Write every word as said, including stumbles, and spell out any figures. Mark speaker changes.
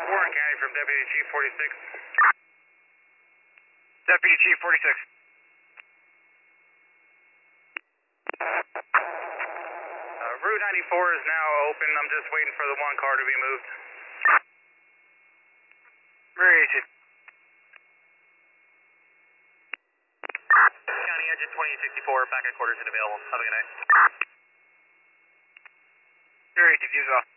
Speaker 1: Warren County from Deputy Chief forty-six.
Speaker 2: Deputy Chief forty-six.
Speaker 1: Uh, Route ninety-four is now open. I'm just waiting for the one car to be moved.
Speaker 2: Murray, Chief.
Speaker 1: County Engine twenty-eight sixty-four, back at quarters and available. Have a good night.
Speaker 2: Murray, Chief, you as well.